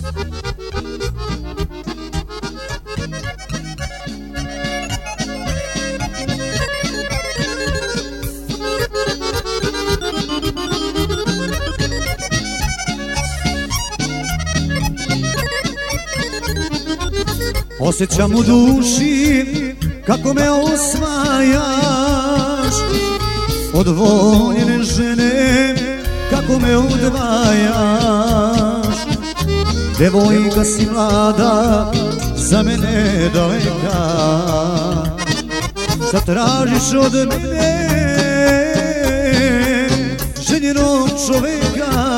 Osjećam u duši kako me osvajaš, od voljene žene kako me odvajaš. Devojka si mlada, za mene daleka, sad tražiš od mene željenog čoveka.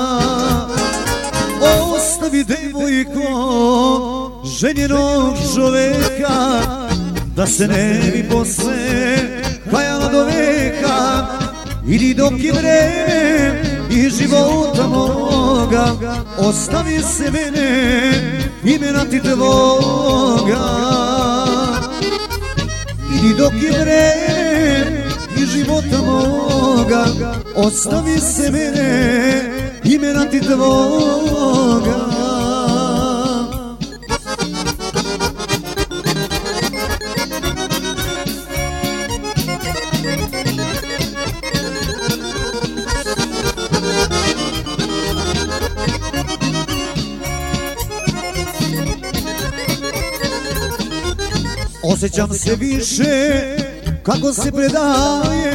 Ostavi devojko željenog čoveka, da se ne bi posle kajala do veka. Idi dok je vreme i života moga, ostavi se mene, imena ti tvoga. Idi dok je vreme i života moga, ostavi se mene, imena ti tvoga. Osjećam se više kako se predaje,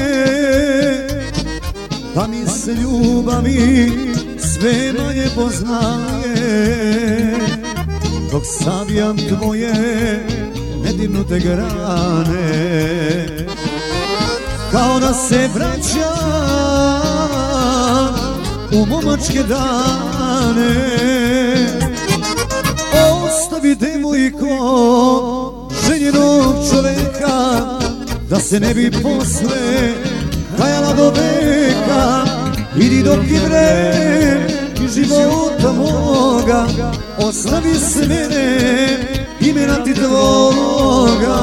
pa mi se ljubavi sve manje poznaje. Dok savijam tvoje nedirnute grane, kao da se vraća u momačke dane. Ostavi devojko željenog čoveka, da se ne bi posle kajala do veka. Idi dok je vreme i života moga, ostavi se mene, imena ti tvoga.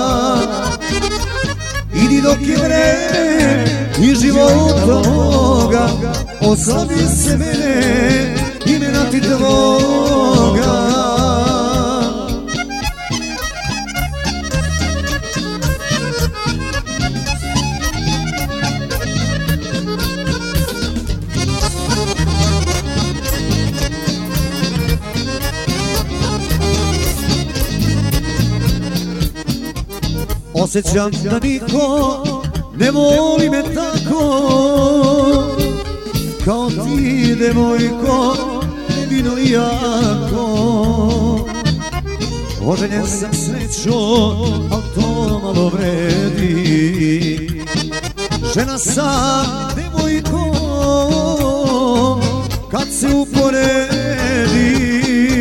Idi dok je vreme i života moga, ostavi se mene, imena ti tvoga. Osjećam da niko ne voli me tako, kao ti devojko, nevino i jako. Oženjen sam srećom, al to malo vredi. Žena sam devojko, kad se uporedi.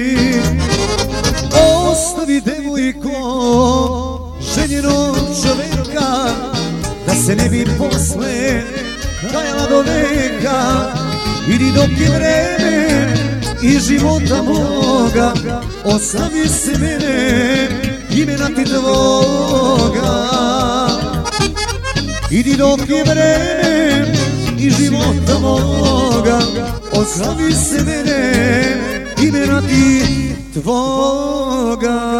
Ostavi devojko željenog čoveka, da se ne bi posle kajala do veka. Idi dok je vreme i života moga, ostavi se mene, imena ti tvoga. Idi dok je vreme i života moga, ostavi se mene, imena ti tvoga.